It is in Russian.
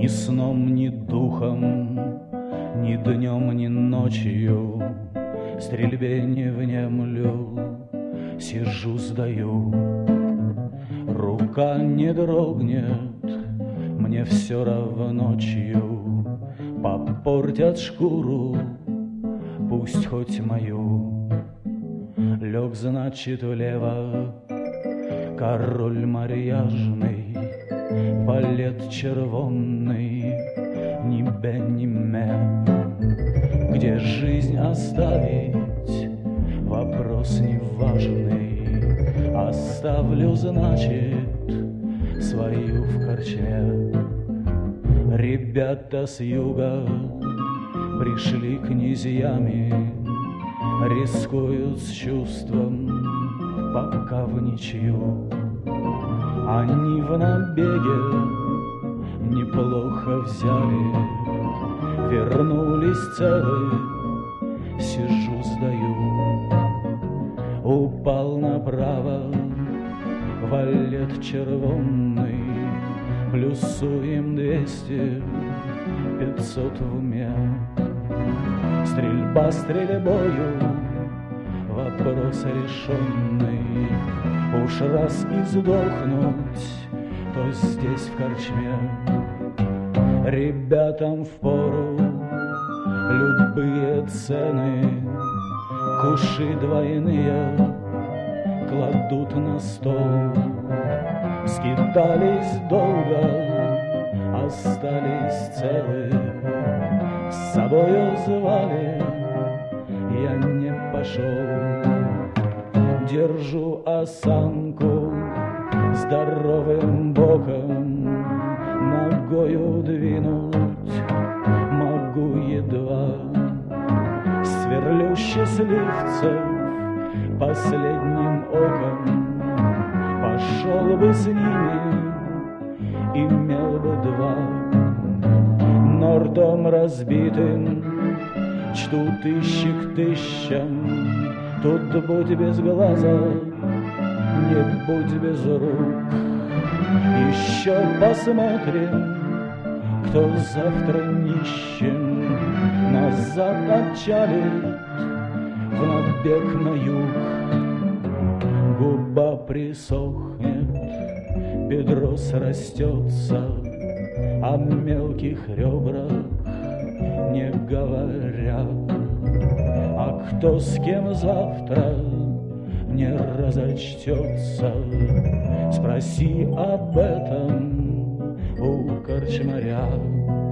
Ни сном, ни духом, ни днем, ни ночью стрельбе не внемлю, сижу, сдаю. Рука не дрогнет, мне все равно чью. Попортят шкуру, пусть хоть мою. Лег, значит, влево король марьяжный, валет червонный, ни бе, ни ме. Где жизнь оставить, вопрос неважный. Оставлю, значит, свою в корчме. Ребята с юга пришли князьями, рискуют с чувством, пока в ничью. Они в набеге неплохо взяли, вернулись целы, сижу, сдаю. Упал направо валет червонный, плюсуем 200, 500 в уме. Стрельба стрельбою, вопрос решенный. Уж раз и сдохнуть, то здесь в корчме. Ребятам впору любые цены, куши двойные кладут на стол. Скитались долго, остались целы, с собою звали, я не пошел. Держу осанку здоровым боком, ногою двинуть могу едва. Сверлю счастливцев последним оком, пошел бы с ними, имел бы два. Но ртом разбитым чту тысячи к тысячам. Тут будь без глаза, не будь без рук. Еще посмотрим, кто завтра нищим назад отчалит в набег на юг. Губа присохнет, бедро срастется, о мелких ребрах не говоря. А кто с кем завтра не разочтется, спроси об этом у корчмаря.